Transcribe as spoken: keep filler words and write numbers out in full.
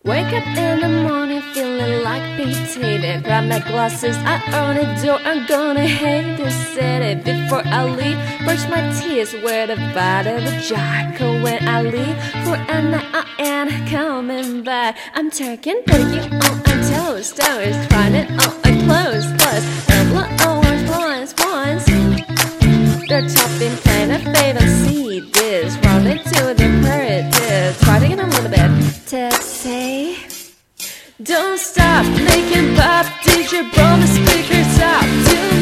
Wake up in the morning feeling like potato. Grab my glasses, I own a door. I'm gonna hate this city before I leave. Brush my teeth with a bottle of Jocko. When I leave for a night, I ain't coming back. I'm turking, putting on a toast. Always trying it on a close, close. And blood orange, ones, ones. They're chopping kind of fade and see this. Round into the paradise. Try to get a little bit tipsy. Don't stop making pop, D J, blow the speakers out.